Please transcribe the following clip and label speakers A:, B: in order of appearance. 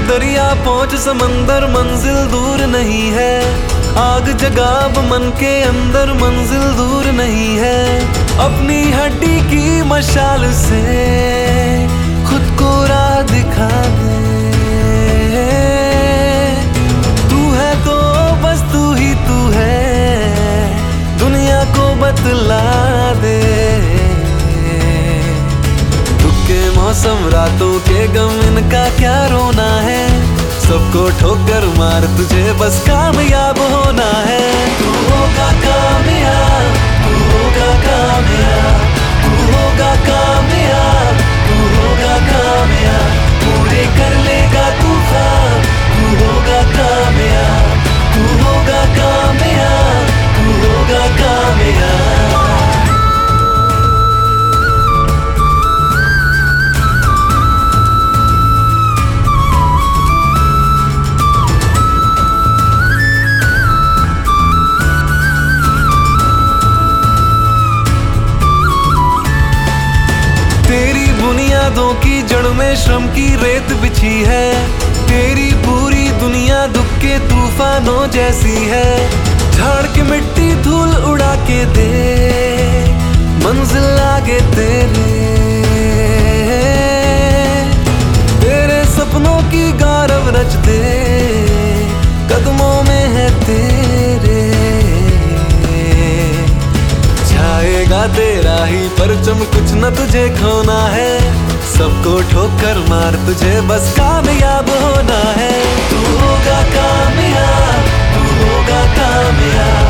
A: दरिया पहुंच समंदर, मंजिल दूर नहीं है। आग जगाब मन के अंदर, मंजिल दूर नहीं है। अपनी हड्डी की मशाल से खुद को राह दिखा दे। तू है तो बस तू ही तू है, दुनिया को बतला दे। दुख के मौसम, रातों के गम, इनका क्या रोना है। सबको ठोकर मार, तुझे बस कामयाब होना है। तू होगा कामयाब, तू होगा कामयाब, तू होगा कामयाब, तू होगा कामयाब। पूरे कर लेगा तू ख्वाब, तू होगा कामयाब, तू होगा कामयाब, तू होगा कामयाब। तेरी बुनियादों की जड़ में श्रम की रेत बिछी है। तेरी पूरी दुनिया दुख के तूफानों जैसी है। झाड़ के मिट्टी धूल उड़ा के दे, मंजिल आगे तेरे। तेरे सपनों की गारव रच दे, कदमों में है तेरे। छाएगा तेरा ही परचम, कुछ न तुझे खोना है। सबको ठोकर मार, तुझे बस कामयाब होना है। तू होगा कामयाब, तू होगा कामयाब।